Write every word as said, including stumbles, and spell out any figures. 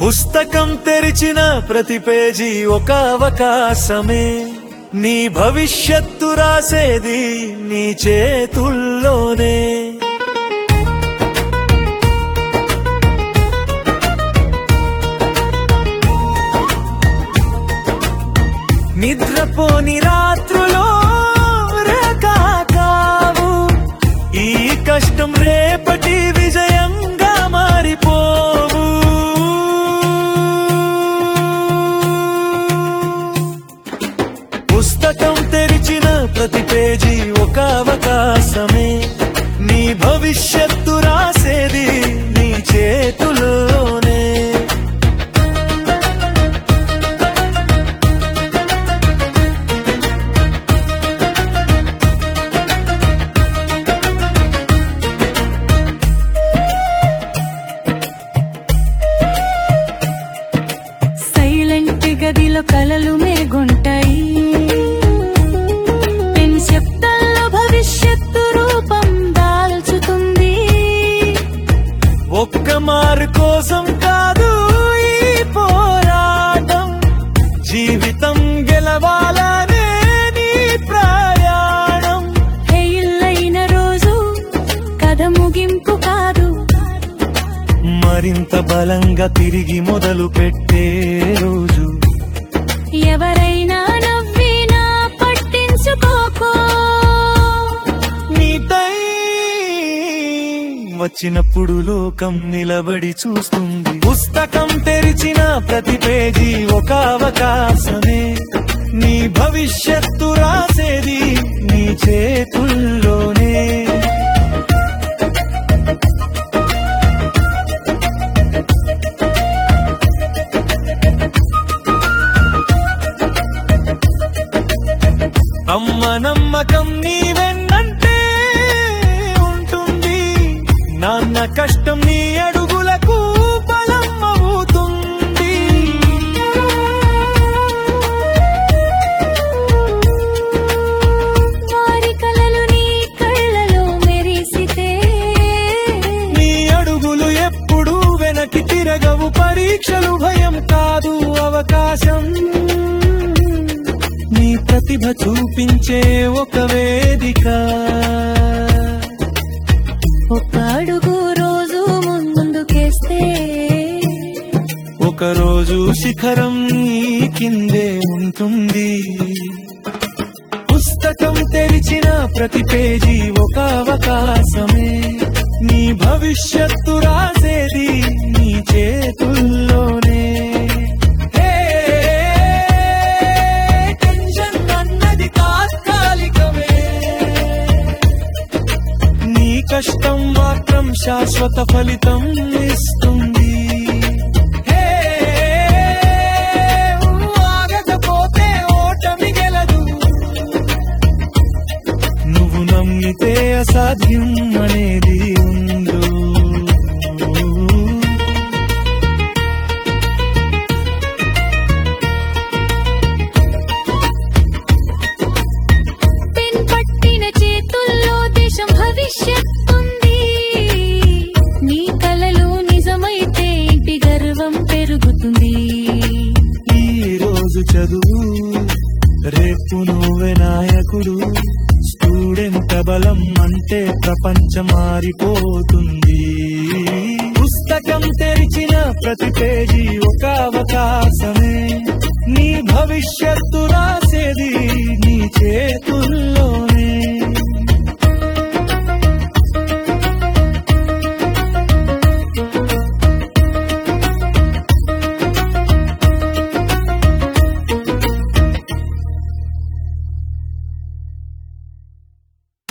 పుస్తకం తెరిచిన ప్రతి పేజీ ఒక అవకాశమే, నీ భవిష్యత్తు రాసేది నీ చేతుల్లోనే. నిద్రపోని రాత్రులో రేఖా కావు, ఈ కష్టం రేపటి విజయంగా మారిపోవు. పుస్తకం తెరిచిన ప్రతి పేజీ ఒక అవకాశమే, నీ భవిష్యత్తు రాసేది నీ చేతుల్లోనే. గదిలో కలలు మేగుంటాయి, పెన్ శబ్దాల్లో భవిష్యత్తు రూపం దాల్చుతుంది. ఒక్క మారు కోసం కాదు ఈ పోరాటం, జీవితం గెలవాలనే నీ ప్రయాణం. హేయిలైన రోజు కథ ముగింపు కాదు, మరింత బలంగా తిరిగి మొదలు పెట్టే రోజు. ఎవరైనా నవ్వినా పట్టించుకోకో, నీ టైం వచ్చినప్పుడు లోకం నిలబడి చూస్తుంది. పుస్తకం తెరిచిన ప్రతి పేజీ ఒక అవకాశమే, నీ భవిష్యత్తు రాసేది నీ చేతుల్లోనే. అమ్మ నమ్మకం నీ వెన్నంటే ఉంటుంది, నాన్న కష్టం నీ అడుగులకు బలం అవుతుంది. వారి కలలు నీ కళ్ళలో మెరిసితే, నీ అడుగులు ఎప్పుడు వెనక్కి తిరగవు. పరీక్షలు భయం కాదు అవకాశం, నీ ప్రతిభ చూపించే ఒక వేదిక. ఒక అడుగు రోజు ముందుకేస్తే, ఒక రోజు శిఖరం నీ కిందే ఉంటుంది. పుస్తకం తెరిచిన ప్రతి పేజీ ఒక అవకాశమే, నీ భవిష్యత్తు రాసేది నీ చేతుల్లోనే. కష్టం మాత్రం శాశ్వత ఫలితం ఇస్తుంది. ఆగకపోతే ఓటమి గెలదు, నువ్వు నమ్మితే అసాధ్యం అనేది ఉందో. పెన్ పట్టిన చేతుల్లో దేశం భవిష్యత్తుంది, నీ కలలు నిజమైతే ఇంటి గర్వం పెరుగుతుంది. ఈ రోజు చదువు రేపు నువ్వే నాయకుడు, స్టూడెంట్ బలం అంటే ప్రపంచం మారిపోతుంది. పుస్తకం తెరిచిన ప్రతి పేజీ ఒక అవకాశమే, నీ భవిష్యత్తు రాసేది